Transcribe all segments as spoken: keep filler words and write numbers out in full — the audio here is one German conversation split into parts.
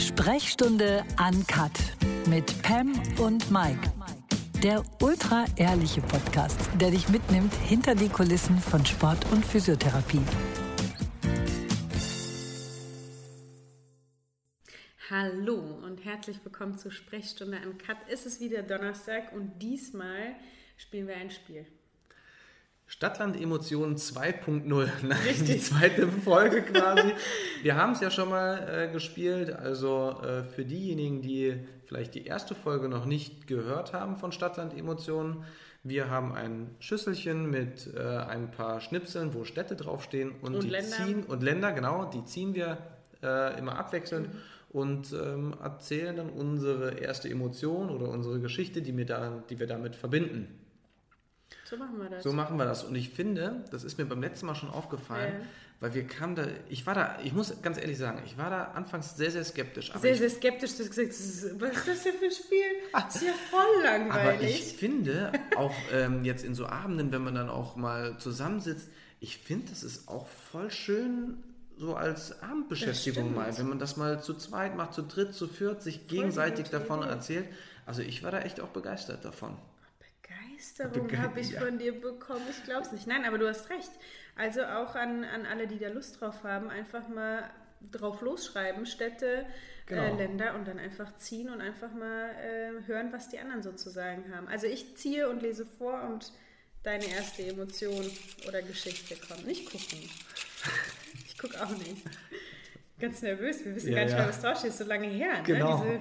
Sprechstunde Uncut mit Pam und Mike. Der ultra-ehrliche Podcast, der dich mitnimmt hinter die Kulissen von Sport und Physiotherapie. Hallo und herzlich willkommen zu Sprechstunde Uncut. Es ist wieder Donnerstag und diesmal spielen wir ein Spiel. Stadtland Emotionen zwei Punkt null, die zweite Folge quasi. Wir haben es ja schon mal äh, gespielt, also äh, für diejenigen, die vielleicht die erste Folge noch nicht gehört haben von Stadtland Emotionen, wir haben ein Schüsselchen mit äh, ein paar Schnipseln, wo Städte draufstehen und, und die Länder. ziehen und Länder, genau, die ziehen wir äh, immer abwechselnd mhm. und ähm, erzählen dann unsere erste Emotion oder unsere Geschichte, die wir, da, die wir damit verbinden. So machen wir das. So machen wir das. Und ich finde, das ist mir beim letzten Mal schon aufgefallen, ja. weil wir kamen da, ich war da, ich muss ganz ehrlich sagen, ich war da anfangs sehr, sehr skeptisch. Aber sehr, ich, sehr skeptisch, du hast gesagt, was ist das denn für ein Spiel? Das ist ja voll langweilig. Aber ich finde, auch ähm, jetzt in so Abenden, wenn man dann auch mal zusammensitzt, ich finde, das ist auch voll schön so als Abendbeschäftigung mal, wenn man das mal zu zweit macht, zu dritt, zu viert, sich voll gegenseitig davon Idee. erzählt. Also ich war da echt auch begeistert davon. Begeisterung habe ich ja. von dir bekommen. Ich glaube es nicht. Nein, aber du hast recht. Also auch an, an alle, die da Lust drauf haben, einfach mal drauf losschreiben, Städte, genau. äh, Länder und dann einfach ziehen und einfach mal äh, hören, was die anderen so zu sagen haben. Also ich ziehe und lese vor und deine erste Emotion oder Geschichte kommt. Nicht gucken. Ich gucke auch nicht. Ganz nervös. Wir wissen ja, gar nicht ja. mehr, was drauf steht. Ist so lange her. Genau. Ne?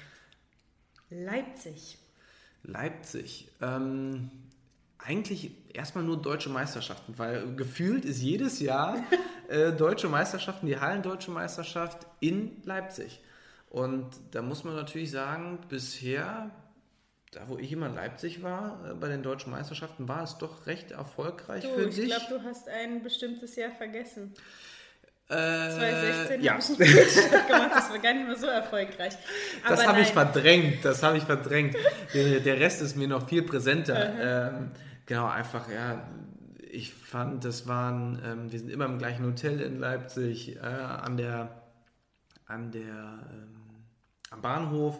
Diese Leipzig. Leipzig. Ähm, eigentlich erstmal nur deutsche Meisterschaften, weil gefühlt ist jedes Jahr äh, deutsche Meisterschaften, die Hallendeutsche Meisterschaft in Leipzig. Und da muss man natürlich sagen, bisher, da wo ich immer in Leipzig war, äh, bei den deutschen Meisterschaften, war es doch recht erfolgreich du, für ich dich. Ich glaube, du hast ein bestimmtes Jahr vergessen. Äh, zwanzig sechzehn ja. habe ich einen Fehlstart gemacht, das war gar nicht mehr so erfolgreich. Aber das habe ich verdrängt, das habe ich verdrängt. Der, der Rest ist mir noch viel präsenter. ähm, genau, einfach, ja, ich fand, das waren, ähm, wir sind immer im gleichen Hotel in Leipzig, äh, an der, an der, ähm, am Bahnhof.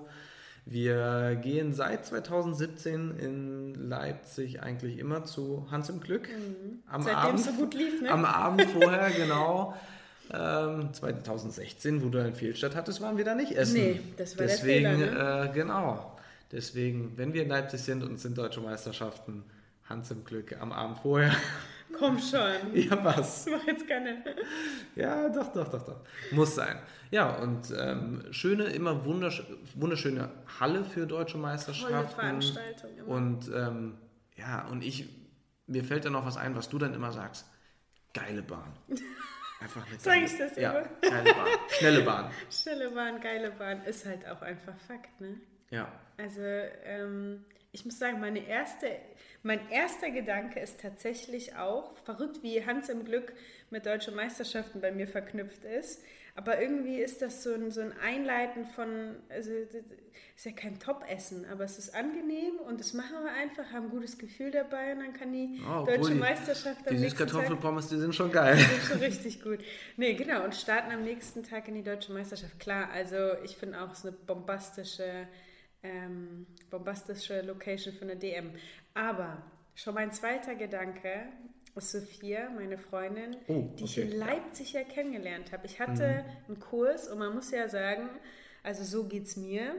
Wir gehen seit zwanzig siebzehn in Leipzig eigentlich immer zu Hans im Glück. Mhm. Am Seitdem Abend, es so gut lief, ne? Am Abend vorher, genau. Ähm, zwanzig sechzehn, wo du einen Fehlstart hattest, waren wir da nicht essen. Nee, das war Deswegen, der Fehler, ne? äh, genau. Deswegen, wenn wir in Leipzig sind und es sind deutsche Meisterschaften, Hans im Glück am Abend vorher. Komm schon. Ja, was? Ich mach jetzt keine. Ja, doch, doch, doch, doch. Muss sein. Ja, und ähm, schöne, immer wundersch- wunderschöne Halle für deutsche Meisterschaften. Tolle Veranstaltung immer. Und ähm, ja, und ich, mir fällt da noch was ein, was du dann immer sagst. Geile Bahn. Einfach eine Sag ich das ja, immer? geile Bahn. Schnelle Bahn. Schnelle Bahn, geile Bahn. Ist halt auch einfach Fakt, ne? Ja. Also, ähm, ich muss sagen, meine erste, mein erster Gedanke ist tatsächlich auch, verrückt wie Hans im Glück mit deutschen Meisterschaften bei mir verknüpft ist, aber irgendwie ist das so ein, so ein Einleiten von, also ist ja kein Top-Essen, aber es ist angenehm und das machen wir einfach, haben ein gutes Gefühl dabei und dann kann die oh, deutsche die, Meisterschaft am die nächsten Tag... Die Süßkartoffelpommes, die sind schon geil. Die sind schon richtig gut. Nee, genau, und starten am nächsten Tag in die deutsche Meisterschaft. Klar, also ich finde auch, es ist eine bombastische... Ähm, bombastische Location für eine D M. Aber schon mein zweiter Gedanke ist Sophia, meine Freundin, oh, die okay. ich in Leipzig ja kennengelernt habe. Ich hatte mhm. einen Kurs und man muss ja sagen, also so geht's mir.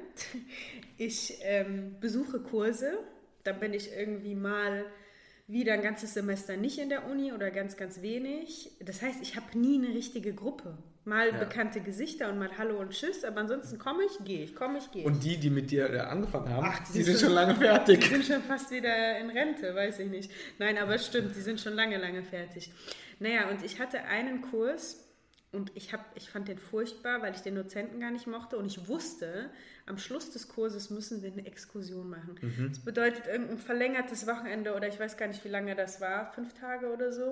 Ich ähm, besuche Kurse, dann bin ich irgendwie mal wieder ein ganzes Semester nicht in der Uni oder ganz, ganz wenig. Das heißt, ich habe nie eine richtige Gruppe. Mal ja. bekannte Gesichter und mal Hallo und Tschüss, aber ansonsten komme ich, gehe ich, komme ich, gehe ich. Und die, die mit dir angefangen haben, Ach, die, die sind, sind schon lange fertig. Die sind schon fast wieder in Rente, weiß ich nicht. Nein, aber es stimmt, die sind schon lange, lange fertig. Naja, und ich hatte einen Kurs und ich, hab, ich fand den furchtbar, weil ich den Dozenten gar nicht mochte und ich wusste, am Schluss des Kurses müssen wir eine Exkursion machen. Mhm. Das bedeutet irgendein verlängertes Wochenende oder ich weiß gar nicht, wie lange das war, fünf Tage oder so.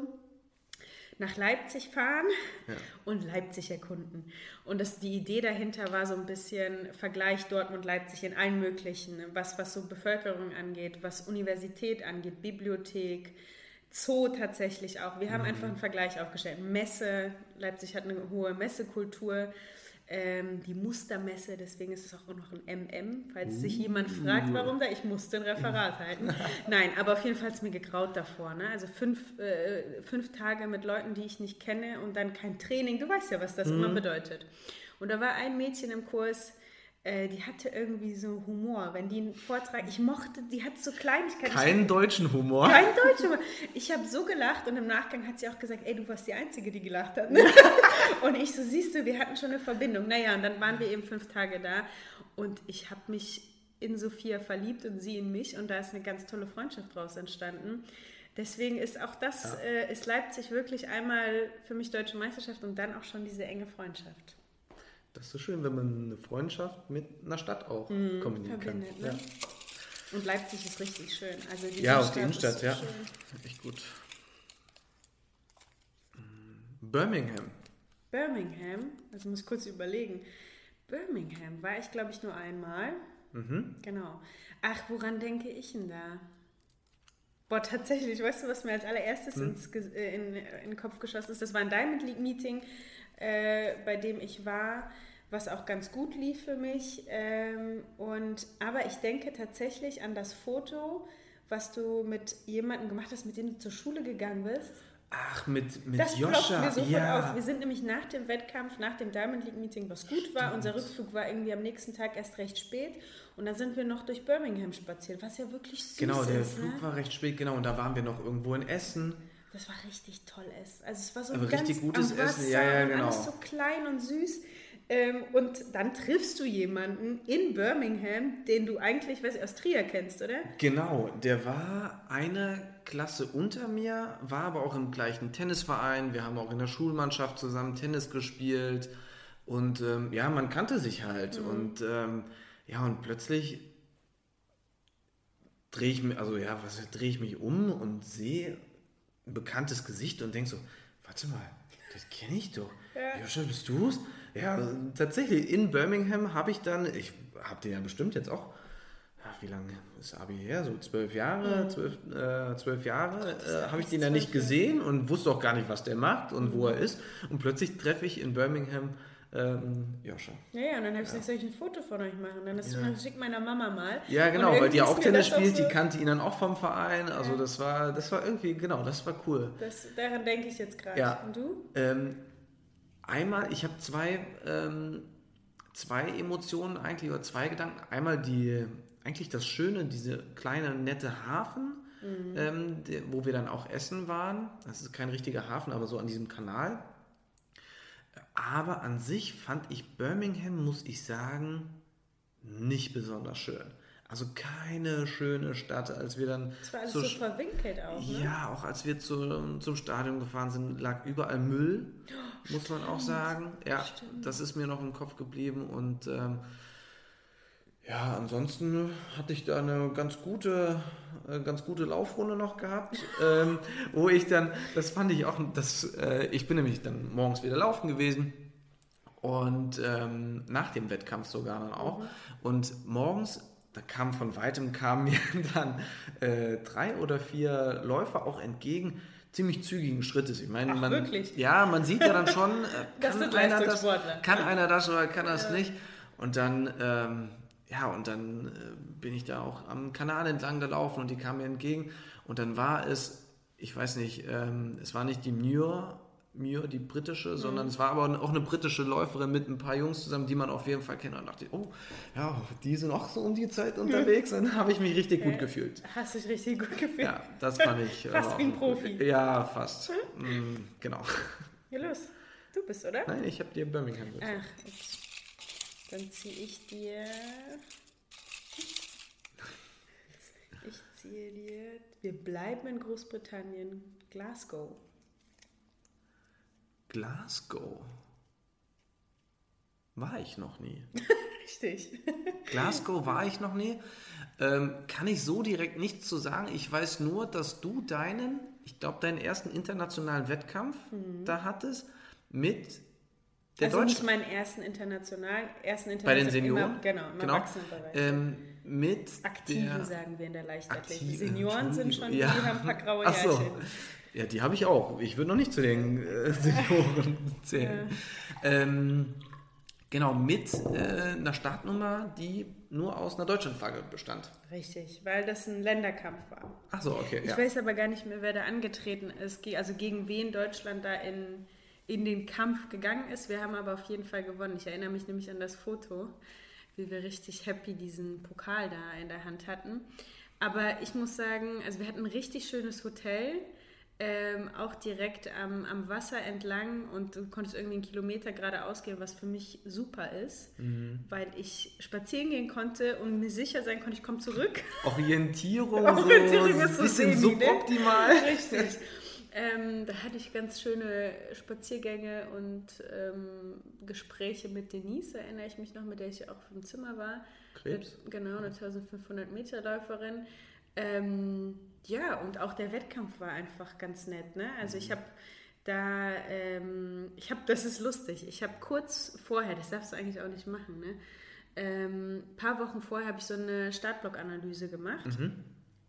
Nach Leipzig fahren ja. und Leipzig erkunden. Und das, die Idee dahinter war so ein bisschen Vergleich Dortmund-Leipzig in allen möglichen, was, was so Bevölkerung angeht, was Universität angeht, Bibliothek, Zoo tatsächlich auch. Wir haben mhm. einfach einen Vergleich aufgestellt. Messe, Leipzig hat eine hohe Messekultur. ähm, die Mustermesse, deswegen ist es auch noch ein M M, falls sich jemand fragt, warum da, ich musste ein Referat halten. Nein, aber auf jeden Fall hat es mir gegraut davor. Ne? Also fünf, äh, fünf Tage mit Leuten, die ich nicht kenne und dann kein Training, du weißt ja, was das mhm. immer bedeutet. Und da war ein Mädchen im Kurs, die hatte irgendwie so Humor, wenn die einen Vortrag, ich mochte, die hat so Kleinigkeiten. Keinen deutschen Humor? Kein deutschen Humor. Ich habe so gelacht und im Nachgang hat sie auch gesagt, ey, du warst die Einzige, die gelacht hat. Und ich so, siehst du, wir hatten schon eine Verbindung. Naja, und dann waren wir eben fünf Tage da und ich habe mich in Sophia verliebt und sie in mich und da ist eine ganz tolle Freundschaft draus entstanden. Deswegen ist auch das, ja. äh, ist Leipzig wirklich einmal für mich Deutsche Meisterschaft und dann auch schon diese enge Freundschaft. Das ist so schön, wenn man eine Freundschaft mit einer Stadt auch mmh, kombinieren kann. Ne? Ja. Und Leipzig ist richtig schön. Also die ja, auch die Innenstadt, so ja. Schön. Echt gut. Birmingham. Birmingham, also muss ich kurz überlegen. Birmingham war ich, glaube ich, nur einmal. Mhm. Genau. Ach, woran denke ich denn da? Boah, tatsächlich, weißt du, was mir als allererstes hm. ins, äh, in, in den Kopf geschossen ist? Das war ein Diamond League Meeting, äh, bei dem ich war, was auch ganz gut lief für mich. Ähm, und, aber ich denke tatsächlich an das Foto, was du mit jemandem gemacht hast, mit dem du zur Schule gegangen bist. Ach, mit, mit das Joscha. Mir sofort ja. auf. Wir sind nämlich nach dem Wettkampf, nach dem Diamond League Meeting, was gut war, unser Rückflug war irgendwie am nächsten Tag erst recht spät und dann sind wir noch durch Birmingham spaziert, was ja wirklich süß ist. Genau, der ist, Flug ne? war recht spät, genau, und da waren wir noch irgendwo in Essen. Das war richtig toll Essen. Also es war so Aber ein ganz richtig gutes am Wasser Essen, ja, ja, genau. Alles so klein und süß. Ähm, und dann triffst du jemanden in Birmingham, den du eigentlich, weiß ich, aus Trier kennst, oder? Genau, der war eine Klasse unter mir, war aber auch im gleichen Tennisverein. Wir haben auch in der Schulmannschaft zusammen Tennis gespielt und ähm, ja, man kannte sich halt. Mhm. Und ähm, ja, und plötzlich drehe ich mich, also ja, was drehe ich mich um und sehe ein bekanntes Gesicht und denke so, warte mal, das kenne ich doch. Ja. Joscha, bist du's? Ja, tatsächlich, in Birmingham habe ich dann, ich habe den ja bestimmt jetzt auch, ja, wie lange ist Abi her? So zwölf Jahre, mhm. zwölf, äh, zwölf Jahre äh, habe ich den ja nicht gesehen und wusste auch gar nicht, was der macht und mhm. wo er ist. Und plötzlich treffe ich in Birmingham ähm, Joscha. Ja, ja, und dann habe ich gesagt, soll ich ein Foto von euch machen? Dann hast ja. du gesagt, schick meiner Mama mal. Ja, genau, weil die auch Tennis spielt, so die kannte ihn dann auch vom Verein. Also ja. das war, das war irgendwie, genau, das war cool. Das, daran denke ich jetzt gerade. Ja. Und du? Ähm, Einmal, ich habe zwei, ähm, zwei Emotionen eigentlich, oder zwei Gedanken. Einmal die, eigentlich das Schöne, diese kleine, nette Hafen, mhm. ähm, der, wo wir dann auch essen waren. Das ist kein richtiger Hafen, aber so an diesem Kanal. Aber an sich fand ich Birmingham, muss ich sagen, nicht besonders schön. Also keine schöne Stadt, als wir dann... Das war alles so verwinkelt auch, ne? Ja, auch als wir zu, zum Stadion gefahren sind, lag überall Müll, oh, muss man auch sagen. Ja, stimmt. Das ist mir noch im Kopf geblieben und ähm, ja, ansonsten hatte ich da eine ganz gute, äh, ganz gute Laufrunde noch gehabt, ähm, wo ich dann, das fand ich auch, das, äh, ich bin nämlich dann morgens wieder laufen gewesen. Und ähm, nach dem Wettkampf sogar dann auch. Mhm. Und morgens... Da kam von weitem kamen mir dann äh, drei oder vier Läufer auch entgegen, ziemlich zügigen Schrittes. Ich meine, Ach, man, wirklich? Ja, man sieht ja dann schon, äh, kann, das einer das, kann einer das oder kann das ja. nicht. Und dann, ähm, ja, und dann äh, bin ich da auch am Kanal entlang gelaufen und die kamen mir entgegen. Und dann war es, ich weiß nicht, ähm, es war nicht die Muir, Muir, die britische, mhm. sondern es war aber auch eine britische Läuferin mit ein paar Jungs zusammen, die man auf jeden Fall kennt. Und dachte ich, oh, ja, die sind auch so um die Zeit unterwegs. Und dann habe ich mich richtig gut gefühlt. Hast du dich richtig gut gefühlt? Ja, das fand ich. Fast wie ein Profi. Ja, fast. Hm? Mm, genau. Ja, los. Du bist, oder? Nein, ich habe dir Birmingham gesagt. Ach, okay. Dann ziehe ich dir... Ich ziehe dir... Wir bleiben in Großbritannien. Glasgow. Glasgow. War ich noch nie. Richtig. Glasgow war ich noch nie. Ähm, kann ich so direkt nichts zu sagen. Ich weiß nur, dass du deinen, ich glaube, deinen ersten internationalen Wettkampf mhm. da hattest mit der also Deutschen. Nicht meinen ersten internationalen, ersten internationalen. Bei den Senioren? Immer, genau, im genau. Erwachsenenbereich. Ähm, mit Aktiven, der, sagen wir in der Leichtathletik. Aktive, Senioren sind schon, ja. die haben ein paar graue Ach so. Jährchen. Ja, die habe ich auch. Ich würde noch nicht zu den äh, Senioren zählen. Ja. Ähm, Genau, mit äh, einer Startnummer, die nur aus einer Deutschlandflagge bestand. Richtig, weil das ein Länderkampf war. Ach so, okay. Ich ja. weiß aber gar nicht mehr, wer da angetreten ist, also gegen wen Deutschland da in, in den Kampf gegangen ist. Wir haben aber auf jeden Fall gewonnen. Ich erinnere mich nämlich an das Foto, wie wir richtig happy diesen Pokal da in der Hand hatten. Aber ich muss sagen, also wir hatten ein richtig schönes Hotel, ähm, auch direkt am, am Wasser entlang und du konntest irgendwie einen Kilometer geradeaus gehen, was für mich super ist, mhm. weil ich spazieren gehen konnte und mir sicher sein konnte, ich komme zurück. Orientierung, Orientierung so ist so ein bisschen suboptimal. Richtig. Ähm, da hatte ich ganz schöne Spaziergänge und ähm, Gespräche mit Denise, erinnere ich mich noch, mit der ich auch im Zimmer war. Krebs. Mit, genau, eine eintausendfünfhundert Meter Läuferin. Ähm, ja, und auch der Wettkampf war einfach ganz nett. Ne? Also ich habe da, ähm, ich habe, das ist lustig, ich habe kurz vorher, das darfst du eigentlich auch nicht machen, ne? Ähm, ein paar Wochen vorher habe ich so eine Startblock-Analyse gemacht. Mhm.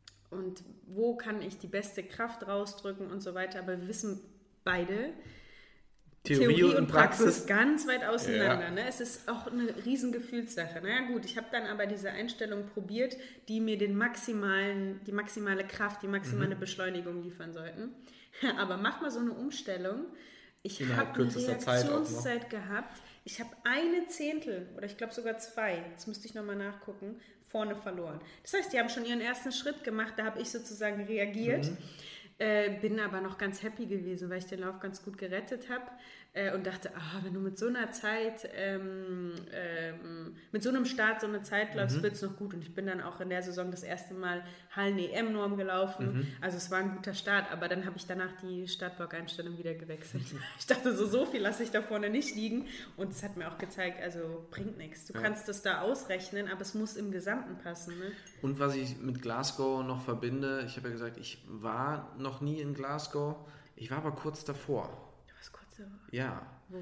Und wo kann ich die beste Kraft rausdrücken und so weiter. Aber wir wissen beide, Theorie, Theorie und, und Praxis, Praxis ganz weit auseinander. Ja. Ne? Es ist auch eine riesen Gefühlssache. Na ja, gut, ich habe dann aber diese Einstellung probiert, die mir den maximalen, die maximale Kraft, die maximale mhm. Beschleunigung liefern sollten. Aber mach mal so eine Umstellung. Ich habe eine Reaktionszeit gehabt. Ich habe eine Zehntel oder ich glaube sogar zwei, das müsste ich nochmal nachgucken, vorne verloren. Das heißt, die haben schon ihren ersten Schritt gemacht, da habe ich sozusagen reagiert. Mhm. Äh, bin aber noch ganz happy gewesen, weil ich den Lauf ganz gut gerettet habe äh, und dachte, ah, wenn du mit so einer Zeit, ähm, ähm, mit so einem Start so eine Zeit läufst, mhm. wird es noch gut. Und ich bin dann auch in der Saison das erste Mal Hallen-E M-Norm gelaufen. Mhm. Also es war ein guter Start, aber dann habe ich danach die Startblock-Einstellung wieder gewechselt. Ich dachte, so, so viel lasse ich da vorne nicht liegen. Und es hat mir auch gezeigt, also bringt nichts. Du ja. kannst das da ausrechnen, aber es muss im Gesamten passen. Ne? Und was ich mit Glasgow noch verbinde, ich habe ja gesagt, ich war noch noch nie in Glasgow. Ich war aber kurz davor. Du warst kurz davor? Ja. Wo?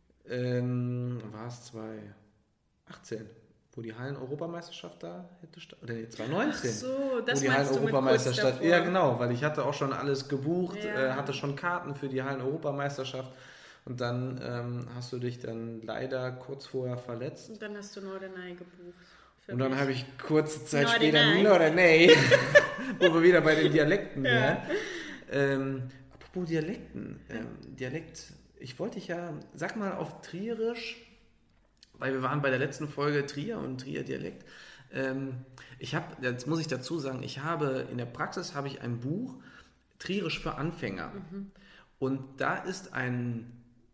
Ähm, war es zwanzig achtzehn, wo die Hallen-Europameisterschaft da hätte statt. Oder nee, zwanzig neunzehn. Ach so, das wo die meinst du mit kurz davor. Ja, genau, weil ich hatte auch schon alles gebucht, ja. äh, hatte schon Karten für die Hallen-Europameisterschaft. Und dann ähm, hast du dich dann leider kurz vorher verletzt. Und dann hast du Norderney gebucht. Und dann habe ich kurze Zeit später Norderney, wo wir wieder bei den Dialekten wären. Ja. Ähm, apropos Dialekten, ähm, Dialekt, ich wollte dich ja, sag mal auf Trierisch, weil wir waren bei der letzten Folge Trier und Trier-Dialekt. Ähm, ich habe, jetzt muss ich dazu sagen, ich habe, in der Praxis habe ich ein Buch, Trierisch für Anfänger. Mhm. Und da ist ein,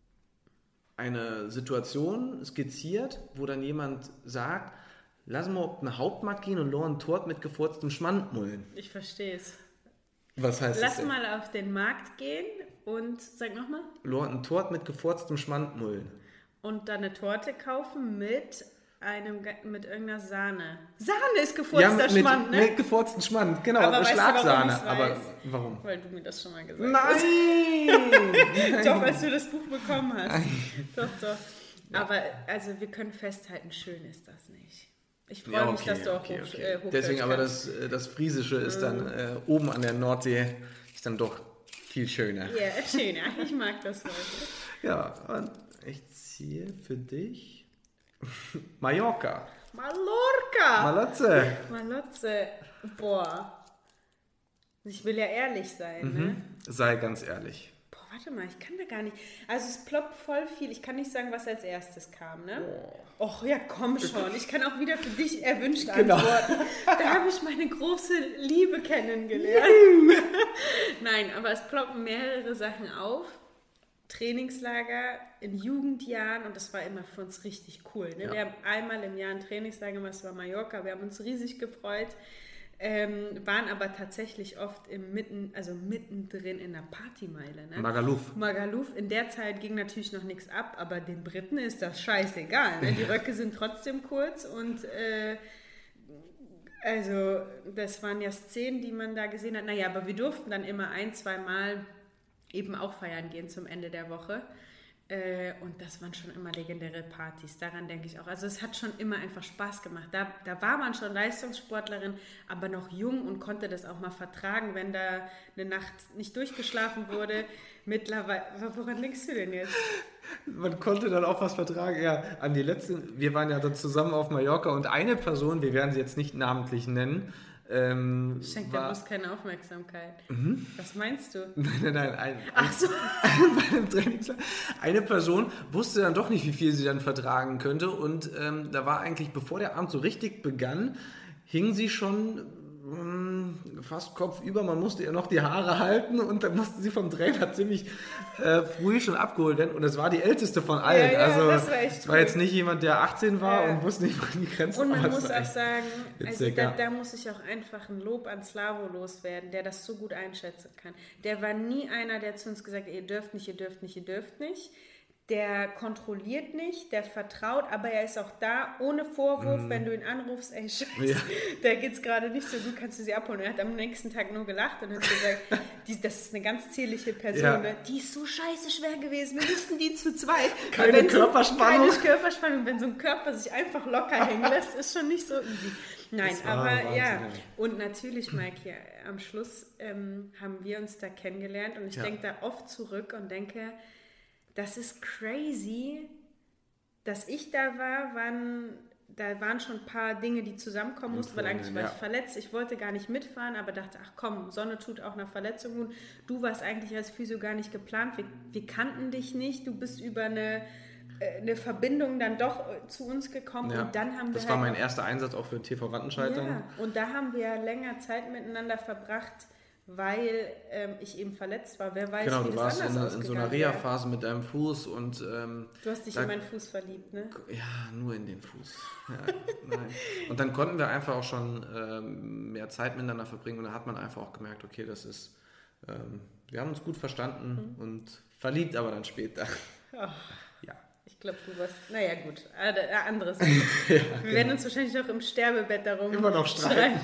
eine Situation skizziert, wo dann jemand sagt, lass mal auf den Hauptmarkt gehen und einen Tort mit gefurztem Schmand mullen. Ich verstehe es. Was heißt Lass das denn? mal auf den Markt gehen und, sag nochmal. Einen Tort mit gefurztem Schmand mullen. Und dann eine Torte kaufen mit einem, mit irgendeiner Sahne. Sahne ist gefurzter ja, mit, Schmand, ne? Mit gefurztem Schmand, genau. Aber Schlagsahne. Weißt du, warum aber warum? Weil du mir das schon mal gesagt Nein! hast. Doch, als du das Buch bekommen hast. doch, doch. Ja. Aber also wir können festhalten, schön ist das nicht. Ich freue ja, mich, okay, dass du auch okay, hoch, okay. Äh, hoch Deswegen aber das, das Friesische ist mhm. dann äh, oben an der Nordsee ist dann doch viel schöner. Ja, yeah, schöner. Ich mag das heute. Ja, und ich ziehe für dich Mallorca. Mallorca! Malotze. Malotze. Boah. Ich will ja ehrlich sein, mhm. ne? Sei ganz ehrlich. Boah, warte mal, ich kann da gar nicht. Also es ploppt voll viel. Ich kann nicht sagen, was als erstes kam, ne? Oh. Och, ja, komm schon. Ich kann auch wieder für dich erwünscht genau. antworten. Da habe ich meine große Liebe kennengelernt. Nein, aber es ploppen mehrere Sachen auf. Trainingslager in Jugendjahren und das war immer für uns richtig cool. Ne? Ja. Wir haben einmal im Jahr ein Trainingslager gemacht, das war Mallorca. Wir haben uns riesig gefreut. Ähm, waren aber tatsächlich oft im Mitten, also mittendrin in der Partymeile. Ne? Magaluf. Magaluf. In der Zeit ging natürlich noch nichts ab, aber den Briten ist das scheißegal. Ne? Die Röcke sind trotzdem kurz und äh, also das waren ja Szenen, die man da gesehen hat. Naja, aber wir durften dann immer ein, zwei Mal eben auch feiern gehen zum Ende der Woche. Äh, und das waren schon immer legendäre Partys, daran denke ich auch. Also es hat schon immer einfach Spaß gemacht. Da, da war man schon Leistungssportlerin, aber noch jung und konnte das auch mal vertragen, wenn da eine Nacht nicht durchgeschlafen wurde. Mittlerweile, woran denkst du denn jetzt? Man konnte dann auch was vertragen. Ja, an die letzten, wir waren ja dann zusammen auf Mallorca und eine Person, wir werden sie jetzt nicht namentlich nennen, Ähm, Schenkt war, der Bus keine Aufmerksamkeit. Mhm. Was meinst du? Nein, nein, nein. Ein, Ach so. bei einem Trainingslager. Eine Person wusste dann doch nicht, wie viel sie dann vertragen könnte. Und ähm, da war eigentlich, bevor der Abend so richtig begann, hing sie schon mh, fast kopfüber. Man musste ihr noch die Haare halten und dann musste sie vom Trainer ziemlich äh, früh schon abgeholt werden. Und es war die älteste von allen. Ja, ja, also das war echt es war cool. jetzt nicht jemand, der achtzehn war Ja. und wusste nicht, wann die Grenzen Und man waren. muss auch sagen, also witzig, da, ja. da muss ich auch einfach ein Lob an Slavo loswerden, der das so gut einschätzen kann. Der war nie einer, der zu uns gesagt hat, ihr dürft nicht, ihr dürft nicht, ihr dürft nicht. Der kontrolliert nicht, der vertraut, aber er ist auch da, ohne Vorwurf, mm. wenn du ihn anrufst, ey, scheiße, ja. der geht's gerade nicht so gut, kannst du sie abholen. Er hat am nächsten Tag nur gelacht und hat gesagt, die, das ist eine ganz zierliche Person, ja. ne? Die ist so scheiße schwer gewesen, wir mussten die zu zweit. Keine Körperspannung. So, keine Körperspannung, wenn so ein Körper sich einfach locker hängen lässt, ist schon nicht so easy. Nein, aber Wahnsinn. Ja, und natürlich, Mike, ja, am Schluss ähm, haben wir uns da kennengelernt und ich ja. denke da oft zurück und denke, das ist crazy, dass ich da war, waren, da waren schon ein paar Dinge, die zusammenkommen mussten, weil eigentlich war ja. ich verletzt, ich wollte gar nicht mitfahren, aber dachte, ach komm, Sonne tut auch nach Verletzung gut. Du warst eigentlich als Physio gar nicht geplant, wir, wir kannten dich nicht, du bist über eine, eine Verbindung dann doch zu uns gekommen ja. und dann haben wir Das halt war mein erster Einsatz auch für T V Wattenscheid. Ja, und da haben wir länger Zeit miteinander verbracht, weil ähm, ich eben verletzt war. Wer weiß, genau, wie du das warst anders in, in so einer Reha-Phase mit deinem Fuß und ähm, du hast dich da, in meinen Fuß verliebt, ne? Ja, nur in den Fuß. Ja, nein. Und dann konnten wir einfach auch schon ähm, mehr Zeit miteinander verbringen und da hat man einfach auch gemerkt, okay, das ist, ähm, wir haben uns gut verstanden mhm. und verliebt aber dann später. Ach, ja. Ich glaube, du warst, naja gut, äh, anderes. ja, wir genau. werden uns wahrscheinlich noch im Sterbebett darum immer noch streiten.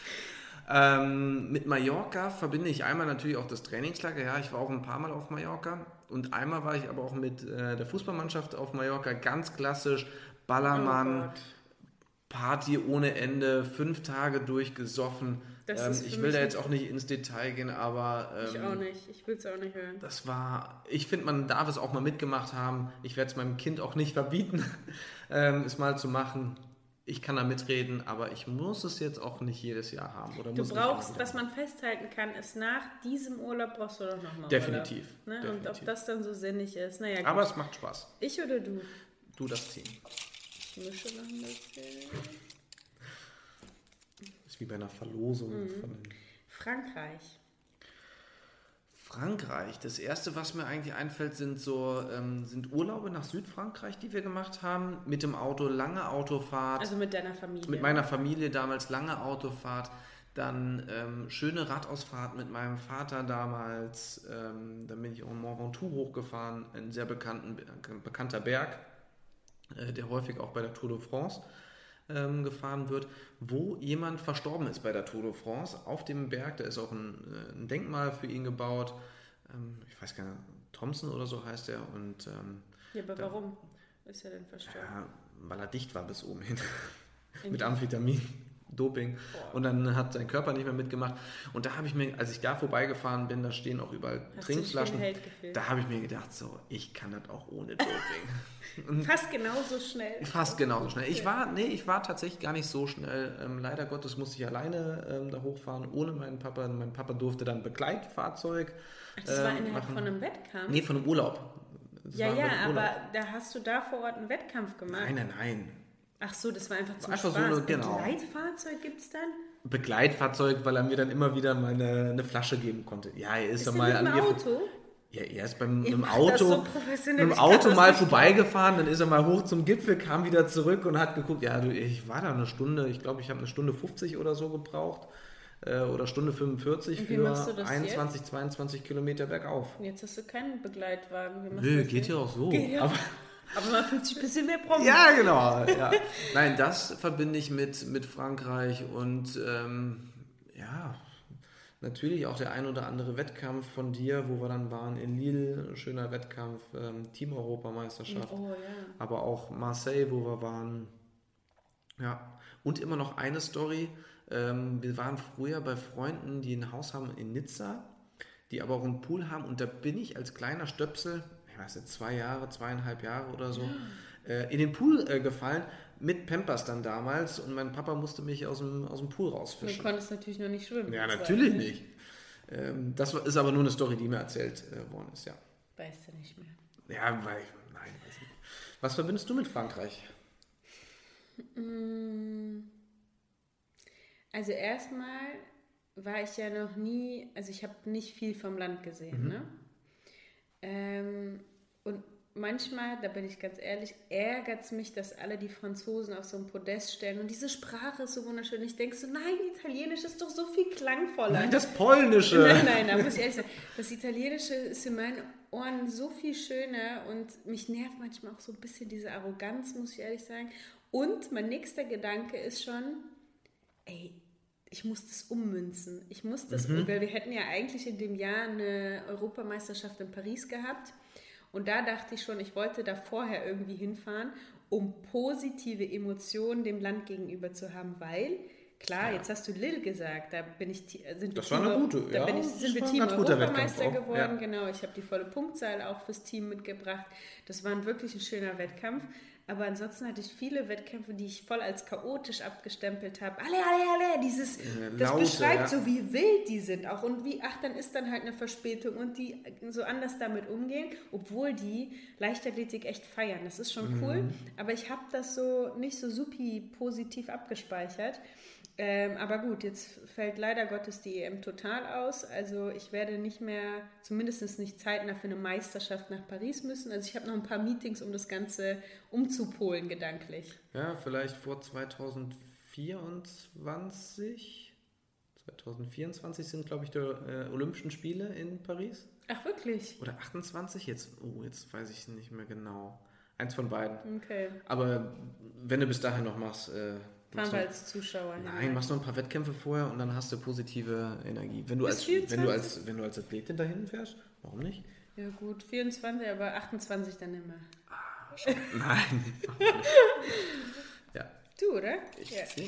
Ähm, mit Mallorca verbinde ich einmal natürlich auch das Trainingslager. Ja, ich war auch ein paar Mal auf Mallorca und einmal war ich aber auch mit äh, der Fußballmannschaft auf Mallorca. Ganz klassisch, Ballermann, oh Party ohne Ende, fünf Tage durchgesoffen. Ähm, ich will da jetzt auch nicht ins Detail gehen, aber... Ähm, ich auch nicht, ich will es auch nicht hören. Das war, ich finde, man darf es auch mal mitgemacht haben. Ich werde es meinem Kind auch nicht verbieten, ähm, es mal zu machen. Ich kann da mitreden, aber ich muss es jetzt auch nicht jedes Jahr haben. Oder du muss brauchst, was man festhalten kann, ist, nach diesem Urlaub brauchst du doch nochmal Definitiv, Urlaub. Ne? definitiv. Und ob das dann so sinnig ist, naja gut. Aber es macht Spaß. Ich oder du? Du das ziehen. Ich mische noch ein bisschen. Das ist wie bei einer Verlosung. Mhm. Von Frankreich. Frankreich. Das erste, was mir eigentlich einfällt, sind so ähm, sind Urlaube nach Südfrankreich, die wir gemacht haben. Mit dem Auto, lange Autofahrt. Also mit deiner Familie. Mit meiner Familie damals, lange Autofahrt. Dann ähm, schöne Radausfahrt mit meinem Vater damals. Ähm, dann bin ich auch Mont Ventoux hochgefahren, ein sehr bekannten, bekannter Berg, äh, der häufig auch bei der Tour de France ähm, gefahren wird, wo jemand verstorben ist bei der Tour de France. Auf dem Berg, da ist auch ein, ein Denkmal für ihn gebaut. Ähm, ich weiß gar nicht, Thompson oder so heißt er. Und, ähm, ja, aber da, warum ist er denn verstorben? Ja, weil er dicht war bis oben hin. Mit Amphetamin. Doping. Boah. Und dann hat sein Körper nicht mehr mitgemacht. Und da habe ich mir, als ich da vorbeigefahren bin, da stehen auch überall Hast Trinkflaschen. Da habe ich mir gedacht, so, ich kann das auch ohne Doping. Fast genauso schnell. Fast genauso schnell. Ich war, nee, ich war tatsächlich gar nicht so schnell. Ähm, leider Gottes musste ich alleine ähm, da hochfahren, ohne meinen Papa. Mein Papa durfte dann Begleitfahrzeug. Ach, das ähm, war innerhalb machen. Von einem Wettkampf? Nee, von einem Urlaub. Das ja, ja, aber da hast du da vor Ort einen Wettkampf gemacht. Nein, nein, nein. Ach so, das war einfach zum einfach Spaß. So eine, genau. Begleitfahrzeug gibt es dann? Begleitfahrzeug, weil er mir dann immer wieder mal eine, eine Flasche geben konnte. Ja, er ist, ist dann mal an mir. Auto? Ja, er ist beim einem Auto, so mit dem Auto mal vorbeigefahren, dann ist er mal hoch zum Gipfel, kam wieder zurück und hat geguckt, ja, ich war da eine Stunde, ich glaube, ich habe eine Stunde fünfzig oder so gebraucht. Oder Stunde fünfundvierzig für einundzwanzig, jetzt? zweiundzwanzig Kilometer bergauf. Jetzt hast du keinen Begleitwagen. Nö, geht ja auch so. Geht ja. Aber Aber man fühlt sich ein bisschen mehr Promi. Ja, genau. Ja. Nein, das verbinde ich mit, mit Frankreich und ähm, ja, Natürlich auch der ein oder andere Wettkampf von dir, wo wir dann waren in Lille, ein schöner Wettkampf, ähm, Team-Europameisterschaft, Oh ja. aber auch Marseille, wo wir waren. Ja, und immer noch eine Story, ähm, wir waren früher bei Freunden, die ein Haus haben in Nizza, die aber auch einen Pool haben und da bin ich als kleiner Stöpsel, ich weiß nicht, zwei Jahre, zweieinhalb Jahre oder so, ja. äh, in den Pool äh, gefallen, mit Pampers dann damals und mein Papa musste mich aus dem, aus dem Pool rausfischen. Du konntest natürlich noch nicht schwimmen. Ja, natürlich nicht. Ähm, das ist aber nur eine Story, die mir erzählt äh, worden ist, ja. Weißt du nicht mehr. Ja, weil, nein, weiß nicht. Was verbindest du mit Frankreich? Also erstmal war ich ja noch nie, also ich habe nicht viel vom Land gesehen, mhm. ne? Ähm, und manchmal, da bin ich ganz ehrlich, ärgert es mich, dass alle die Franzosen auf so ein Podest stellen und diese Sprache ist so wunderschön. Ich denke so, nein, Italienisch ist doch so viel klangvoller. Nein, das Polnische. Nein, nein, da muss ich ehrlich sagen, das Italienische ist in meinen Ohren so viel schöner und mich nervt manchmal auch so ein bisschen diese Arroganz, muss ich ehrlich sagen. Und mein nächster Gedanke ist schon, ey, ich muss das ummünzen. Ich muss das, mhm. weil wir hätten ja eigentlich in dem Jahr eine Europameisterschaft in Paris gehabt. Und da dachte ich schon, ich wollte da vorher irgendwie hinfahren, um positive Emotionen dem Land gegenüber zu haben, weil, klar, ja. jetzt hast du Lille gesagt, da bin ich, sind das wir war Team, eine gute, da ja, bin ich, sind wir Team Europameister geworden, ja. genau, ich habe die volle Punktzahl auch fürs Team mitgebracht, das war wirklich ein schöner Wettkampf, aber ansonsten hatte ich viele Wettkämpfe, die ich voll als chaotisch abgestempelt habe. Alle, alle, alle, dieses, ja, das Laute, beschreibt ja. so, wie wild die sind auch und wie, ach, dann ist dann halt eine Verspätung und die so anders damit umgehen, obwohl die Leichtathletik echt feiern. Das ist schon cool, mhm. aber ich habe das so nicht so supi positiv abgespeichert. Ähm, aber gut, jetzt fällt leider Gottes die E M total aus. Also ich werde nicht mehr, zumindest nicht zeitnah für eine Meisterschaft nach Paris müssen. Also ich habe noch ein paar Meetings, um das Ganze umzupolen, gedanklich. Ja, vielleicht vor zweitausendvierundzwanzig. zweitausendvierundzwanzig sind, glaube ich, die äh, Olympischen Spiele in Paris. Ach, wirklich? Oder achtundzwanzig? Jetzt, oh, jetzt weiß ich nicht mehr genau. Eins von beiden. Okay. Aber wenn du bis dahin noch machst... Äh, Fahren wir als Zuschauer hin. Nein, machst noch ein paar Wettkämpfe vorher und dann hast du positive Energie. Wenn du, als, wenn du, als, wenn du als Athletin dahin fährst, warum nicht? Ja gut, vierundzwanzig, aber achtundzwanzig dann immer. Ah, schon. Nein. Ja. Du, oder? Ich ja. sehe.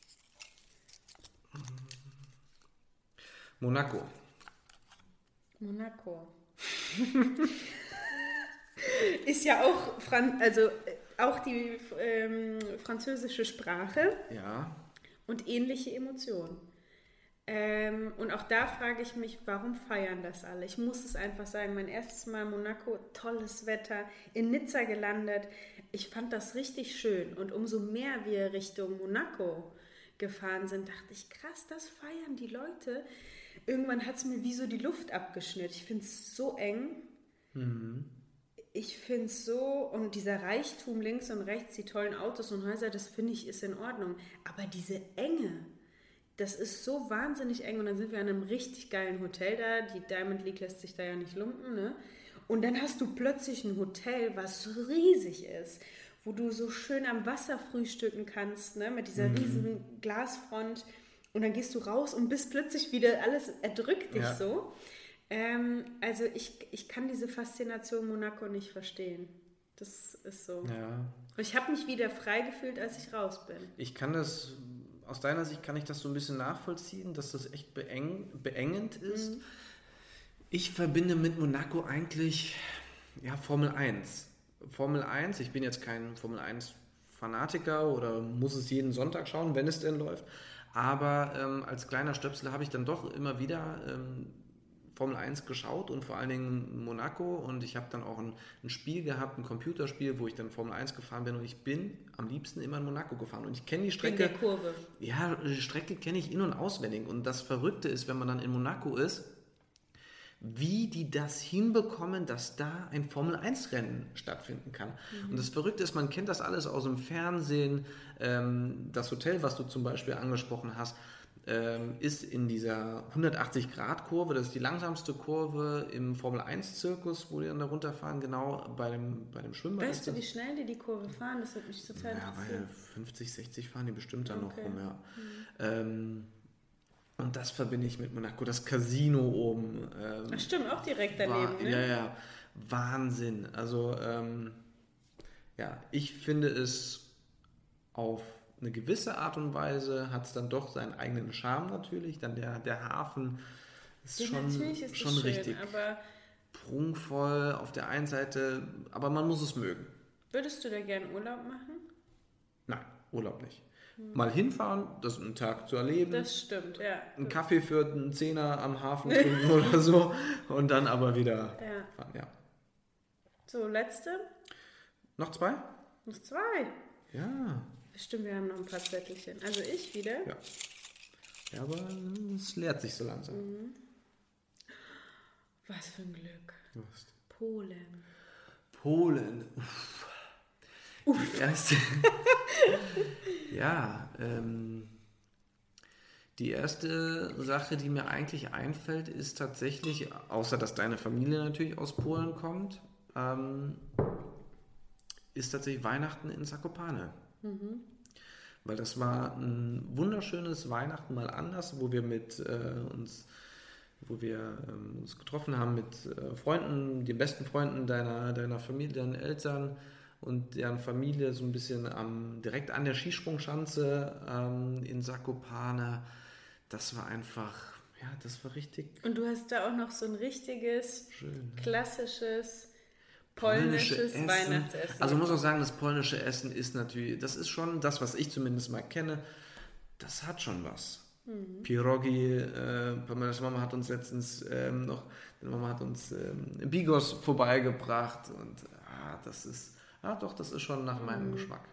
Monaco. Monaco. Ist ja auch, Fran- also auch die ähm, französische Sprache ja. und ähnliche Emotionen. Ähm, und auch da frage ich mich, warum feiern das alle? Ich muss es einfach sagen, mein erstes Mal in Monaco, tolles Wetter, in Nizza gelandet. Ich fand das richtig schön. Und umso mehr wir Richtung Monaco gefahren sind, dachte ich, krass, das feiern die Leute. Irgendwann hat es mir wie so die Luft abgeschnitten. Ich finde es so eng. Mhm. Ich finde es so, und dieser Reichtum links und rechts, die tollen Autos und Häuser, das finde ich ist in Ordnung. Aber diese Enge, das ist so wahnsinnig eng. Und dann sind wir an einem richtig geilen Hotel da. Die Diamond League lässt sich da ja nicht lumpen, ne? Und dann hast du plötzlich ein Hotel, was riesig ist, wo du so schön am Wasser frühstücken kannst, ne? Mit dieser mhm. riesigen Glasfront. Und dann gehst du raus und bist plötzlich wieder, alles erdrückt dich ja. so. Ähm, also ich, ich kann diese Faszination Monaco nicht verstehen. Das ist so. Ja. Ich habe mich wieder frei gefühlt, als ich raus bin. Ich kann das, aus deiner Sicht kann ich das so ein bisschen nachvollziehen, dass das echt beeng, beengend ist. Mhm. Ich verbinde mit Monaco eigentlich ja, Formel eins. Formel eins, ich bin jetzt kein Formel eins Fanatiker oder muss es jeden Sonntag schauen, wenn es denn läuft. Aber ähm, als kleiner Stöpsel habe ich dann doch immer wieder ähm, Formel eins geschaut und vor allen Dingen Monaco und ich habe dann auch ein, ein Spiel gehabt, ein Computerspiel, wo ich dann Formel eins gefahren bin und ich bin am liebsten immer in Monaco gefahren und ich kenne die Strecke. In der Kurve. Ja, die Strecke kenne ich in- und auswendig und das Verrückte ist, wenn man dann in Monaco ist, wie die das hinbekommen, dass da ein Formel eins Rennen stattfinden kann. Mhm. Und das Verrückte ist, man kennt das alles aus dem Fernsehen, ähm, das Hotel, was du zum Beispiel angesprochen hast, Ähm, ist in dieser hundertachtzig Grad Kurve, das ist die langsamste Kurve im Formel eins Zirkus, wo die dann da runterfahren, genau bei dem, bei dem Schwimmbad. Weißt du, wie schnell die die Kurve fahren? Das wird mich total interessieren. Ja, weil fünfzig, sechzig fahren die bestimmt dann okay. noch rum, ja. Mhm. Ähm, Und das verbinde ich mit Monaco. Das Casino oben. Ähm, Ach stimmt, auch direkt daneben, war, ne? Ja, ja. Wahnsinn. Also, ähm, ja, ich finde es auf eine gewisse Art und Weise hat es dann doch seinen eigenen Charme natürlich. Dann der, der Hafen ist Ja, schon, natürlich ist schon das schön, richtig aber prunkvoll auf der einen Seite, aber man muss es mögen. würdest du da gern Urlaub machen? Nein, Urlaub nicht. Mal hinfahren, das einen Tag zu erleben, Das stimmt, ja. einen Kaffee für einen Zehner am Hafen trinken oder so und dann aber wieder Ja. fahren, ja. So, letzte? Noch zwei? Noch zwei. Ja. Stimmt, wir haben noch ein paar Zettelchen. Also ich wieder. Ja. Ja, aber es leert sich so langsam. Mhm. Was für ein Glück. Was? Polen. Polen. Uff. Uff. Die erste. ja, ähm, die erste Sache, die mir eigentlich einfällt, ist tatsächlich, außer dass deine Familie natürlich aus Polen kommt, ähm, ist tatsächlich Weihnachten in Zakopane. Mhm. Weil das war ein wunderschönes Weihnachten mal anders, wo wir mit äh, uns, wo wir ähm, uns getroffen haben mit äh, Freunden, den besten Freunden deiner, deiner Familie, deinen Eltern und deren Familie so ein bisschen am, direkt an der Skisprungschanze ähm, in Zakopane. Das war einfach, ja, das war richtig. Und du hast da auch noch so ein richtiges, schön, klassisches polnisches Essen. Weihnachtsessen. Also muss auch sagen, das polnische Essen ist natürlich, das ist schon das, was ich zumindest mal kenne, das hat schon was. Mhm. Pierogi, äh, Pamela's Mama hat uns letztens ähm, noch, die Mama hat uns ähm, Bigos vorbeigebracht und ah, das ist, ah doch, das ist schon nach meinem mhm. Geschmack.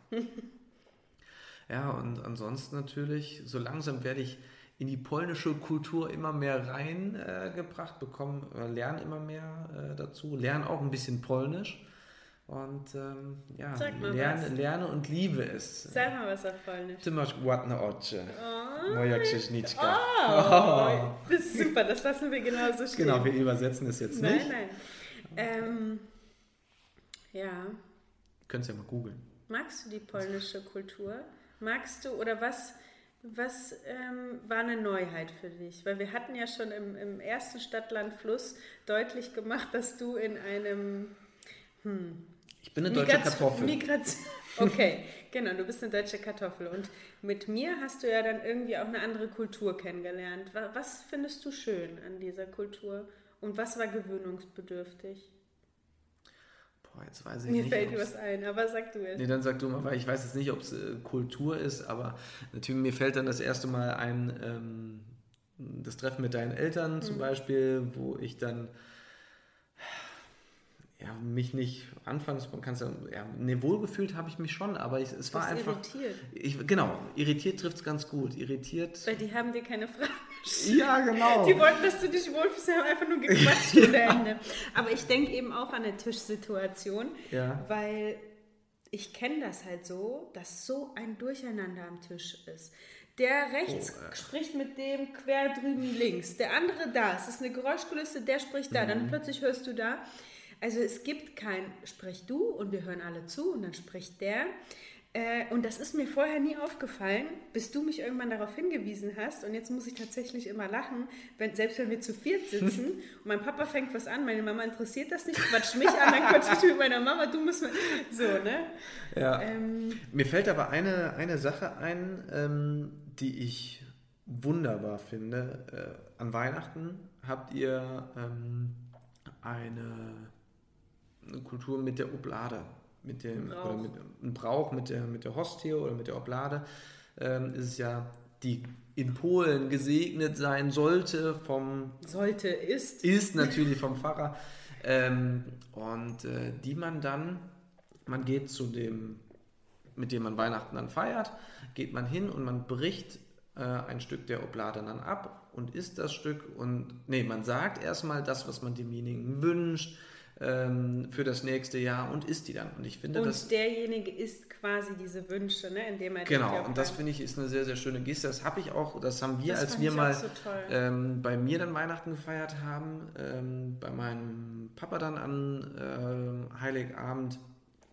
Ja, und ansonsten natürlich, so langsam werde ich in die polnische Kultur immer mehr reingebracht, äh, bekomme, äh, lerne immer mehr äh, dazu, lerne auch ein bisschen Polnisch und ähm, ja, lerne, lerne und liebe es. Sag mal was auf Polnisch. Ty masz ładne oczy, moja księżniczka. Oh, das ist super, das lassen wir genauso stehen. Genau, wir übersetzen es jetzt nein, nicht. Nein, nein. Ähm, ja. Könnt ihr ja mal googeln. Magst du die polnische Kultur? Magst du, oder was... Was ähm, war eine Neuheit für dich? Weil wir hatten ja schon im, im ersten Stadtland-Fluss deutlich gemacht, dass du in einem... Hm, ich bin eine deutsche Migration, Kartoffel. Migration, okay, genau, du bist eine deutsche Kartoffel. Und mit mir hast du ja dann irgendwie auch eine andere Kultur kennengelernt. Was findest du schön an dieser Kultur? Und was war gewöhnungsbedürftig? Boah, jetzt weiß ich Mir nicht, fällt dir was ein, aber sag du es. Nee, dann sag du mal, weil ich weiß jetzt nicht, ob es äh, Kultur ist, aber natürlich mir fällt dann das erste Mal ein, ähm, das Treffen mit deinen Eltern mhm. zum Beispiel, wo ich dann ja, mich nicht anfangs, man kann es ja, ja, nee, wohlgefühlt habe ich mich schon, aber ich, es war einfach... irritiert. Ich, genau, irritiert trifft es ganz gut. Irritiert... Weil die haben dir keine Fragen gestellt. Ja, genau. Die wollten, dass du dich wohlfühlst, haben einfach nur gequatscht ohne ja. Ende. Aber ich denke eben auch an eine Tischsituation, ja. weil ich kenne das halt so, dass so ein Durcheinander am Tisch ist. Der rechts oh, äh. spricht mit dem quer drüben links, der andere da, es ist eine Geräuschkulisse, der spricht da, mhm. dann plötzlich hörst du da. Also es gibt kein sprich du und wir hören alle zu und dann spricht der. Äh, und das ist mir vorher nie aufgefallen, bis du mich irgendwann darauf hingewiesen hast. Und jetzt muss ich tatsächlich immer lachen, wenn, selbst wenn wir zu viert sitzen und mein Papa fängt was an, meine Mama interessiert das nicht, quatscht mich an, dann quatscht ich mit meiner Mama, du musst mal... So, ne? Ja. Ähm, mir fällt aber eine, eine Sache ein, ähm, die ich wunderbar finde. Äh, an Weihnachten habt ihr ähm, eine... eine Kultur mit der Oblade, mit dem Brauch. oder mit einem Brauch mit der mit der Hostie oder mit der Oblade ähm, ist es ja, die in Polen gesegnet sein sollte vom sollte ist ist natürlich vom Pfarrer ähm, und äh, die man dann man geht zu dem mit dem man Weihnachten dann feiert, geht man hin und man bricht äh, ein Stück der Oblade dann ab und isst das Stück und nee, man sagt erstmal das, was man demjenigen wünscht für das nächste Jahr und isst die dann. Und ich finde, und das derjenige isst quasi diese Wünsche, ne, indem er genau. Und das finde ich ist eine sehr sehr schöne Geste. Das habe ich auch. Das haben wir, das als wir mal so ähm, bei mir dann Weihnachten gefeiert haben, ähm, bei meinem Papa dann an äh, Heiligabend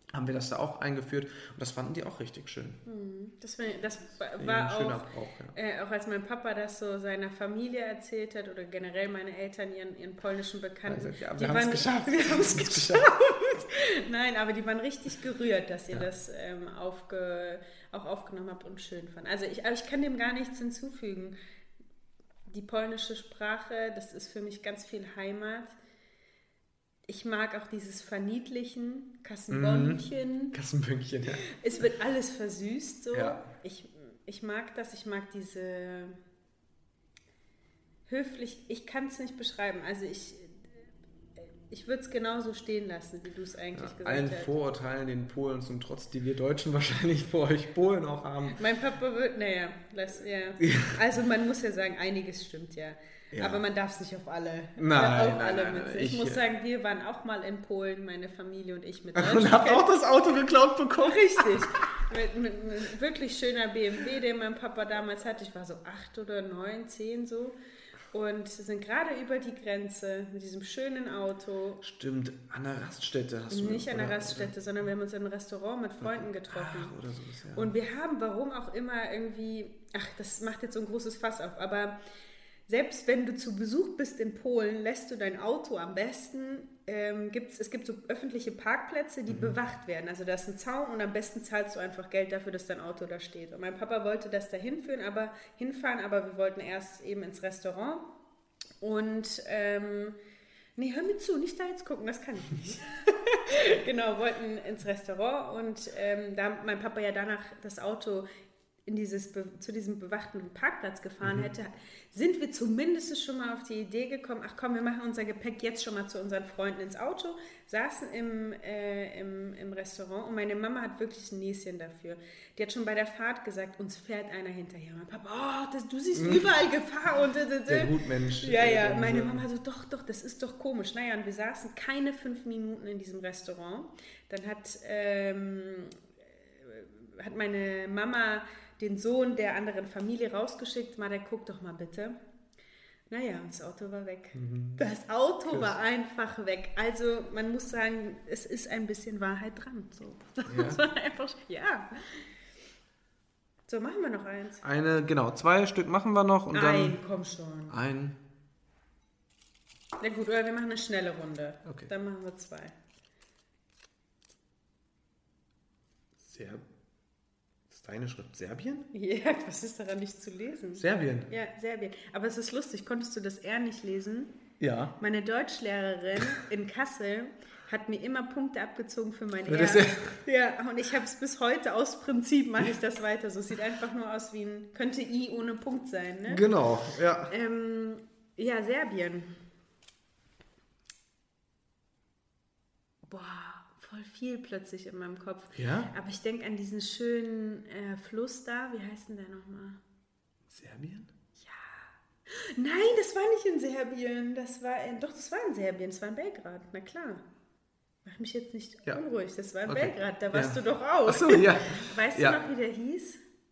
haben wir das da auch eingeführt und das fanden die auch richtig schön. Das war, das war Ein schöner auch, Brauch, ja. äh, auch als mein Papa das so seiner Familie erzählt hat oder generell meine Eltern ihren, ihren polnischen Bekannten. Also, ja, die wir haben es waren- geschafft. Wir haben es Wir haben's geschafft. Nein, aber die waren richtig gerührt, dass ihr Ja. das ähm, aufge, auch aufgenommen habt und schön fand. Also ich, aber ich kann dem gar nichts hinzufügen. Die polnische Sprache, das ist für mich ganz viel Heimat. Ich mag auch dieses Verniedlichen, Kassenbonchen. Kassenbündchen, ja. Es wird alles versüßt so. Ja. Ich, ich mag das, ich mag diese höflich, ich kann es nicht beschreiben. Also ich, ich würde es genauso stehen lassen, wie du es eigentlich Ja, gesagt allen hast. Vorurteilen den Polen zum Trotz, die wir Deutschen wahrscheinlich vor euch Polen auch haben. Mein Papa wird, naja, lass, ja. Also man muss ja sagen, einiges stimmt ja. Ja. Aber man darf es nicht auf alle, Nein, auf nein, alle nein, mit. nein, Ich, ich- muss sagen, wir waren auch mal in Polen, meine Familie und ich mit Und habt auch das Auto geklaut bekommen. Richtig. Mit, mit, mit wirklich schöner B M W, den mein Papa damals hatte. Ich war so acht oder neun, zehn so. Und sind gerade über die Grenze mit diesem schönen Auto. Stimmt, an der Raststätte hast du Nicht an der oder- Raststätte, sondern wir haben uns in einem Restaurant mit Freunden getroffen. Ach, oder sowas, ja. Und wir haben, warum auch immer, irgendwie, ach, das macht jetzt so ein großes Fass auf, aber selbst wenn du zu Besuch bist in Polen, lässt du dein Auto am besten, ähm, gibt's, es gibt so öffentliche Parkplätze, die mhm. bewacht werden. Also da ist ein Zaun und am besten zahlst du einfach Geld dafür, dass dein Auto da steht. Und mein Papa wollte das da hinführen, aber, hinfahren, aber wir wollten erst eben ins Restaurant. Und, ähm, nee, hör mir zu, nicht da jetzt gucken, das kann ich nicht. Genau, wollten ins Restaurant und ähm, da mein Papa ja danach das Auto in dieses, zu diesem bewachten Parkplatz gefahren mhm. hätte, sind wir zumindest schon mal auf die Idee gekommen, ach komm, wir machen unser Gepäck jetzt schon mal zu unseren Freunden ins Auto, saßen im, äh, im, im Restaurant und meine Mama hat wirklich ein Näschen dafür. Die hat schon bei der Fahrt gesagt, uns fährt einer hinterher. Mein Papa, oh, das, du siehst überall Gefahr. Und, der Gutmensch. Ja, ja, meine Mama so, doch, doch, das ist doch komisch. Naja, und wir saßen keine fünf Minuten in diesem Restaurant. Dann hat, ähm, hat meine Mama den Sohn der anderen Familie rausgeschickt, mal, der guckt doch mal bitte. Naja, und das Auto war weg. Mhm. Das Auto Krass. war einfach weg. Also man muss sagen, es ist ein bisschen Wahrheit dran. So. Das ja. war einfach, ja. So, machen wir noch eins. Eine, genau, zwei Stück machen wir noch. Und Nein, dann komm schon. Ein. Na gut, oder wir machen eine schnelle Runde. Okay. Dann machen wir zwei. Sehr. Deine Schrift Serbien? Ja, was ist daran nicht zu lesen? Serbien? Ja, Serbien. Aber es ist lustig, konntest du das R nicht lesen? Ja. Meine Deutschlehrerin in Kassel hat mir immer Punkte abgezogen für mein R. Ja, und ich habe es bis heute aus Prinzip, mache ich das weiter. So sieht einfach nur aus wie ein, könnte I ohne Punkt sein, ne? Genau, ja. Ähm, ja, Serbien. Boah. Voll viel plötzlich in meinem Kopf. Ja? Aber ich denke an diesen schönen äh, Fluss da. Wie heißt denn der nochmal? Serbien? Ja. Nein, das war nicht in Serbien. Das war in, doch, das war in Serbien. Das war in Belgrad. Na klar. Mach mich jetzt nicht ja. unruhig. Das war in okay. Belgrad. Da warst ja. du doch auch. Ach so, ja. Weißt ja. du noch, wie der hieß?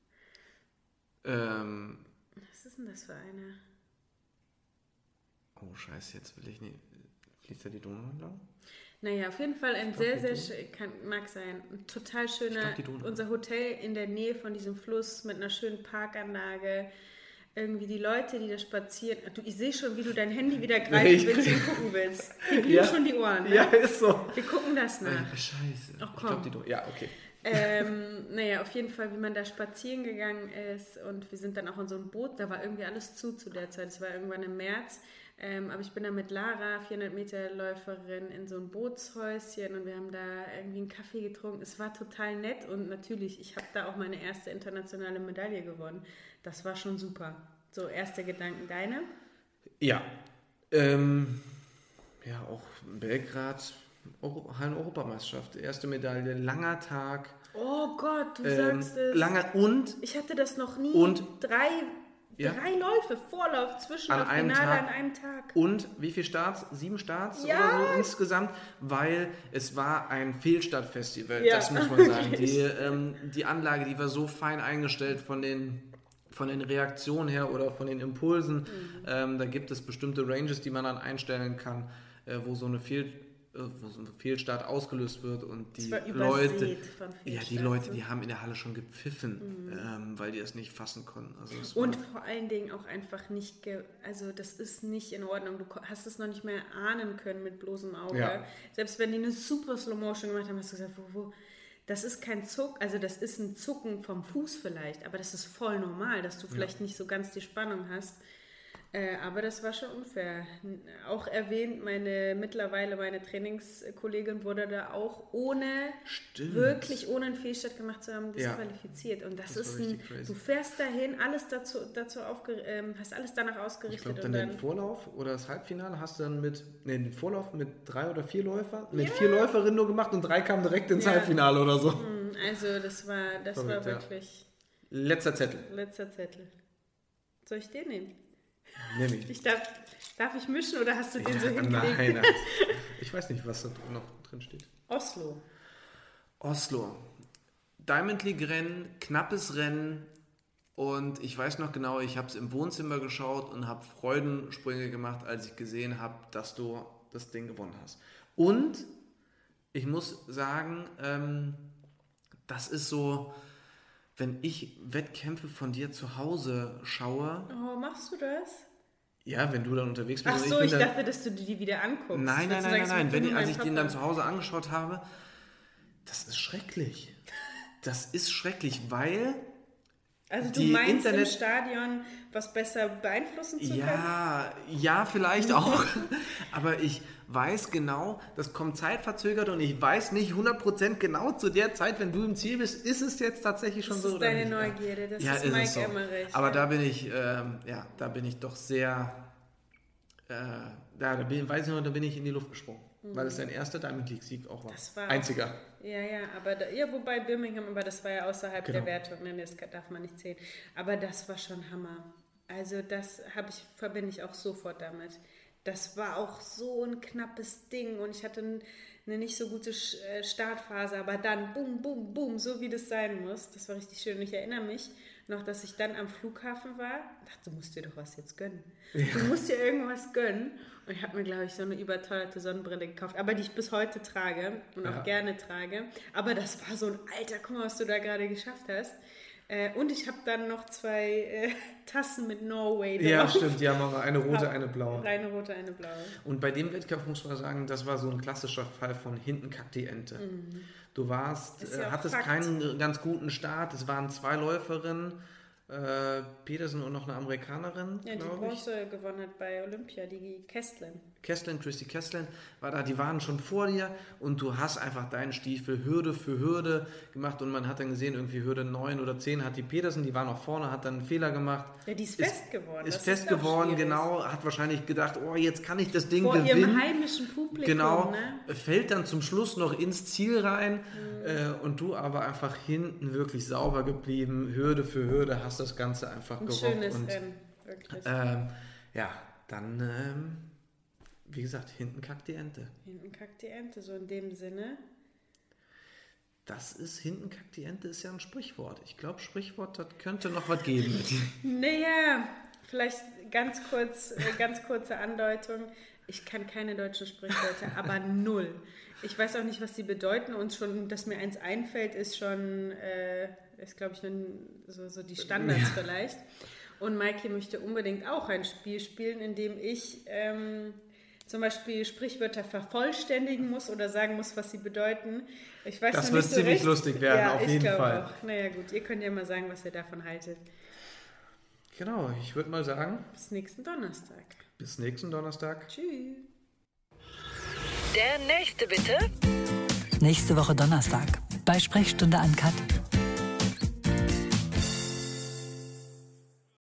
Ähm. Was ist denn das für eine? Oh, scheiße, jetzt will ich nicht. Fließt da die Donau entlang? Naja, auf jeden Fall ein sehr, sehr, sehr, kann, mag sein, ein total schöner, unser Hotel in der Nähe von diesem Fluss mit einer schönen Parkanlage, irgendwie die Leute, die da spazieren, du, ich sehe schon, wie du dein Handy wieder greifen willst und gucken willst. Wir glühen ja. schon die Ohren. Ne? Ja, ist so. Wir gucken das nach. Äh, scheiße. Ach, komm. Ich glaub, die Donau. Ja, okay. ähm, naja, auf jeden Fall, wie man da spazieren gegangen ist und wir sind dann auch in so einem Boot, da war irgendwie alles zu zu der Zeit, es war irgendwann im März. Ähm, aber ich bin da mit Lara, vierhundert Meter Läuferin, in so ein Bootshäuschen und wir haben da irgendwie einen Kaffee getrunken. Es war total nett und natürlich, ich habe da auch meine erste internationale Medaille gewonnen. Das war schon super. So, erste Gedanken, deine? Ja, ähm, ja, auch Belgrad, Hallen-Europameisterschaft, erste Medaille, langer Tag. Oh Gott, du ähm, sagst es. Langer und... Ich hatte das noch nie. Und... Drei... Ja. Drei Läufe, Vorlauf, Zwischenlauf, an Finale Tag. an einem Tag. Und wie viele Starts? Sieben Starts ja. oder so insgesamt, weil es war ein Fehlstartfestival, ja. das muss man sagen. Die, ähm, die Anlage, die war so fein eingestellt von den, von den Reaktionen her oder von den Impulsen. Mhm. Ähm, da gibt es bestimmte Ranges, die man dann einstellen kann, äh, wo so eine Fehl wo so ein Fehlstart ausgelöst wird und die das war Leute, von ja, die Leute, die haben in der Halle schon gepfiffen, mhm. ähm, weil die das nicht fassen konnten. Also und vor allen Dingen auch einfach nicht, ge- also das ist nicht in Ordnung. Du hast es noch nicht mehr ahnen können mit bloßem Auge. Ja. Selbst wenn die eine super Slow Motion gemacht haben, hast du gesagt, wo, wo, das ist kein Zuck, also das ist ein Zucken vom Fuß vielleicht, aber das ist voll normal, dass du vielleicht ja. nicht so ganz die Spannung hast. Äh, aber das war schon unfair. Auch erwähnt, meine mittlerweile meine Trainingskollegin wurde da auch ohne, Stimmt. wirklich ohne einen Fehlstart gemacht zu haben, disqualifiziert. Ja. Und das, das ist ein, crazy. Du fährst dahin, alles dazu, dazu aufge, ähm, hast alles danach ausgerichtet. Ich glaube, dann, dann den Vorlauf oder das Halbfinale hast du dann mit, nee, den Vorlauf mit drei oder vier Läufern, mit ja. vier Läuferinnen nur gemacht und drei kamen direkt ins ja. Halbfinale oder so. Also das war, das Verrückt, war wirklich... Ja. Letzter Zettel. Letzter Zettel. Soll ich den nehmen? Nehm ich. ich darf, darf ich mischen oder hast du den ja, so hingelegt? Nein, nein. Ich weiß nicht, was da noch drin steht. Oslo. Oslo. Diamond League Rennen, knappes Rennen und ich weiß noch genau, ich habe es im Wohnzimmer geschaut und habe Freudensprünge gemacht, als ich gesehen habe, dass du das Ding gewonnen hast. Und ich muss sagen, ähm, das ist so... Wenn ich Wettkämpfe von dir zu Hause schaue... Oh, machst du das? Ja, wenn du dann unterwegs bist. Ach so, ich, ich dachte, dass du die wieder anguckst. Nein, nein, nein, nein, nein. Wenn ich, als ich den dann zu Hause angeschaut habe, das ist schrecklich. Das ist schrecklich, weil... Also du meinst Internet- im Stadion was besser beeinflussen zu können? Ja, ja, vielleicht auch. Aber ich weiß genau, das kommt zeitverzögert und ich weiß nicht hundert Prozent genau zu der Zeit, wenn du im Ziel bist, ist es jetzt tatsächlich schon das so ist oder deine nicht? Neugierde, das ja, ist, ist Mike so. Emmerich. Aber ja. da bin ich, ähm, ja, da bin ich doch sehr, äh, da, da bin, weiß ich noch, da bin ich in die Luft gesprungen. Mhm. Weil es dein erster Diamond League Sieg auch war. Das war Einziger. Auch, ja, ja, aber da, ja, wobei Birmingham, aber das war ja außerhalb genau. der Wertung, ne, das darf man nicht zählen. Aber das war schon Hammer. Also das habe ich, verbinde ich auch sofort damit. Das war auch so ein knappes Ding und ich hatte eine nicht so gute Startphase, aber dann bum, bum, bum, so wie das sein muss. Das war richtig schön. Und ich erinnere mich noch, dass ich dann am Flughafen war. Ich dachte, du musst dir doch was jetzt gönnen. Ja. Du musst dir irgendwas gönnen. Und ich habe mir, glaube ich, so eine überteuerte Sonnenbrille gekauft, aber die ich bis heute trage und ja. auch gerne trage. Aber das war so ein alter, guck mal, was du da gerade geschafft hast. Äh, und ich habe dann noch zwei äh, Tassen mit Norway drauf. Ja, stimmt, die haben aber eine rote, eine blaue. Eine rote, eine blaue. Und bei dem Wettkampf muss man sagen, das war so ein klassischer Fall von hinten kackt die Ente. Mhm. Du warst, äh, ja hattest Fakt. keinen ganz guten Start, es waren zwei Läuferinnen, äh, Petersen und noch eine Amerikanerin, ja, die Bronze gewonnen hat bei Olympia, die Kestlin. Kestlin, Christy Kestlin war da, die waren schon vor dir und du hast einfach deinen Stiefel Hürde für Hürde gemacht und man hat dann gesehen, irgendwie Hürde neun oder zehn hat die Petersen, die war noch vorne, hat dann einen Fehler gemacht. Ja, die ist, ist fest geworden. Ist das fest ist geworden, genau, hat wahrscheinlich gedacht, oh, jetzt kann ich das Ding vor gewinnen. Vor ihrem heimischen Publikum, genau, ne? Fällt dann zum Schluss noch ins Ziel rein mhm. äh, und du aber einfach hinten wirklich sauber geblieben, Hürde für Hürde, hast das Ganze einfach ein gerockt. Schönes und, Rennen, wirklich. Ähm, ja, dann... Ähm, Wie gesagt, hinten kackt die Ente. Hinten kackt die Ente, so in dem Sinne. Das ist, hinten kackt die Ente, ist ja ein Sprichwort. Ich glaube, Sprichwort, das könnte noch was geben. Naja, vielleicht ganz kurz, ganz kurze Andeutung. Ich kann keine deutschen Sprichwörter, aber null. Ich weiß auch nicht, was sie bedeuten und schon, dass mir eins einfällt, ist schon, äh, ist glaube ich, so, so die Standards ja. vielleicht. Und Maiki möchte unbedingt auch ein Spiel spielen, in dem ich... Ähm, zum Beispiel Sprichwörter vervollständigen muss oder sagen muss, was sie bedeuten. Ich weiß das noch wird nicht so ziemlich recht. lustig werden, ja, auf jeden Fall. Auch. Naja gut, ihr könnt ja mal sagen, was ihr davon haltet. Genau, ich würde mal sagen... Bis nächsten Donnerstag. Bis nächsten Donnerstag. Tschüss. Der nächste bitte. Nächste Woche Donnerstag bei Sprechstunde Uncut.